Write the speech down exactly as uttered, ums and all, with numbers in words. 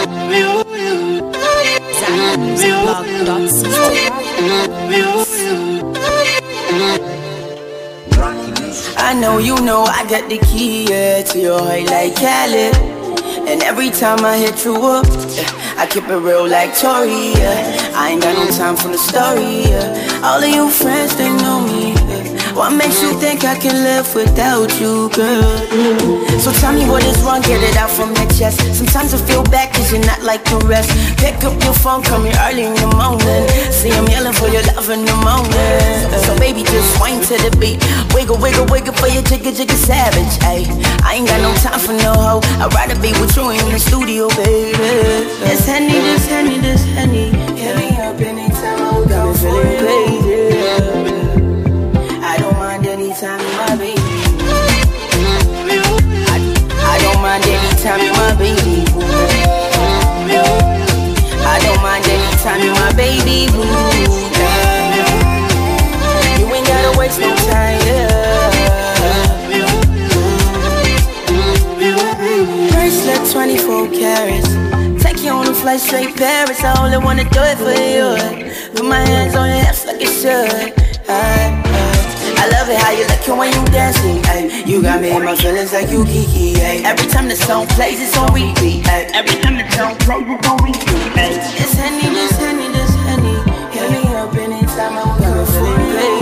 I know you know I got the key, yeah, to your heart like Khaled. And every time I hit you up, yeah, I keep it real like Tory, yeah. I ain't got no time for the story, yeah. All of you friends, they know me, yeah. What makes you think I can live without you, girl? So tell me what is wrong, get it out from your chest. Sometimes I feel bad cause you're not like the rest. Pick up your phone, call me early in the morning. See I'm yelling for your love in the morning. So baby just swing to the beat. Wiggle, wiggle, wiggle for your jigga, jigga savage, ayy. I ain't got no time for no hoe. I'd rather be with you in the studio, baby. This Henny, this Henny, this Henny. Hit me up anytime I'm down for it, crazy. I don't mind anytime you're my baby. I, I don't mind anytime you're my baby. I don't mind anytime you're my baby. You ain't gotta waste no time, yeah. Bracelet twenty-four carats. Take you on a flight straight Paris. I only wanna do it for you. Put my hands on your hips like it should. I, I love it how you lookin' when you dancing, ay. You got me in my feelings like you Kiki, ay. Every time the song plays, it's on repeat, ay. Every time the song plays, it's on repeat, ay. This Henny, this Henny, this Henny. Hit me up anytime I'm feeling crazy.